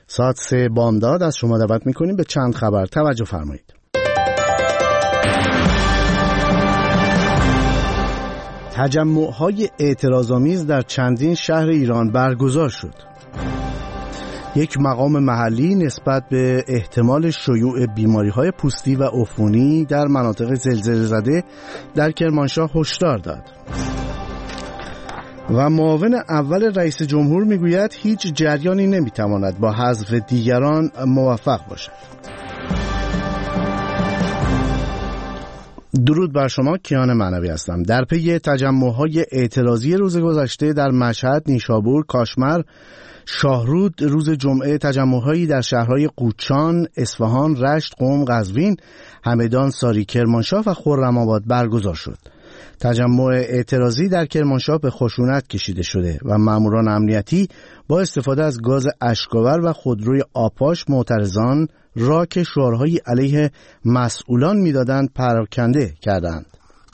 ساعت 3 بامداد از شما دعوت میکنیم به چند خبر توجه فرمایید. تجمع‌های اعتراض‌آمیز در چندین شهر ایران برگزار شد. یک مقام محلی نسبت به احتمال شیوع بیماری‌های پوستی و عفونی در مناطق زلزله‌زده در کرمانشاه هشدار داد. و معاون اول رئیس جمهور میگوید هیچ جریانی نمیتواند با حذف دیگران موفق باشد. درود بر شما، کیان معنوی هستم. در پی تجمع‌های اعتراضی روز گذشته در مشهد، نیشابور، کاشمر، شاهرود روز جمعه تجمع‌هایی در شهرهای قوچان، اصفهان، رشت، قم، قزوین، همدان، ساری، کرمانشاه و خرم‌آباد برگزار شد. تجمع اعتراضی در کرمانشاه به خشونت کشیده شده و ماموران امنیتی با استفاده از گاز اشک‌آور و خودروی آپاش معترضان را که شعارهایی علیه مسئولان می‌دادند پراکنده کردند.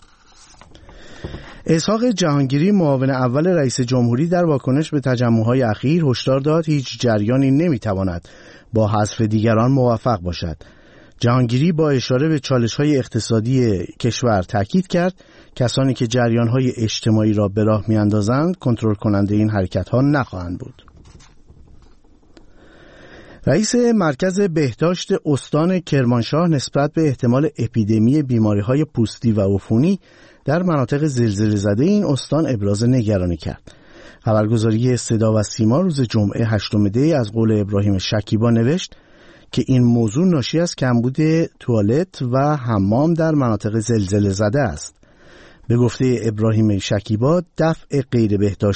اسحاق جهانگیری معاون اول رئیس جمهوری در واکنش به تجمع‌های اخیر هشدار داد هیچ جریانی نمی‌تواند با حذف دیگران موفق باشد. جهانگیری با اشاره به چالش‌های اقتصادی کشور تاکید کرد کسانی که جریان‌های اجتماعی را به راه می‌اندازند کنترل کننده این حرکت‌ها نخواهند بود. رئیس مرکز بهداشت استان کرمانشاه نسبت به احتمال اپیدمی بیماری‌های پوستی و عفونی در مناطق زلزله‌زده این استان ابراز نگرانی کرد. خبرگزاری صدا و سیما روز جمعه 8 دی از قول ابراهیم شکیبا نوشت که این موضوع ناشی از کمبود توالت و حمام در مناطق زلزله زده است. به گفته ابراهیم شکیبا دفع غیر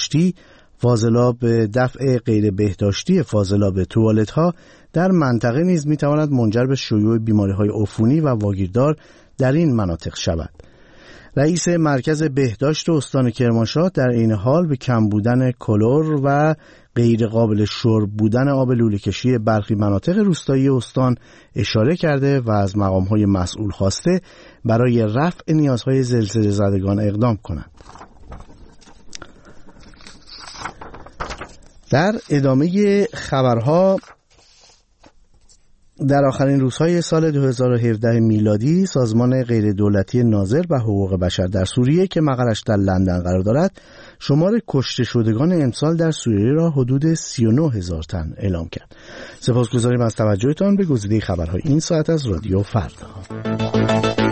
بهداشتی فاضلاب توالت ها در منطقه نیز میتواند منجر به شیوع بیماری‌های عفونی و واگیردار در این مناطق شود. رئیس مرکز بهداشت استان کرمانشاه در این حال به کم بودن کلور و غیر قابل شرب بودن آب لوله کشی برخی مناطق روستایی استان اشاره کرده و از مقام‌های مسئول خواسته برای رفع نیازهای زلزله زدگان اقدام کنند. در ادامه خبرها، در آخرین روزهای سال 2017 میلادی سازمان غیردولتی ناظر به حقوق بشر در سوریه که مقرش در لندن قرار دارد شمار کشته شدگان امسال در سوریه را حدود 39,000 تن اعلام کرد. سپاسگزاریم از توجهتان به گزیده خبرهای این ساعت از رادیو فردا.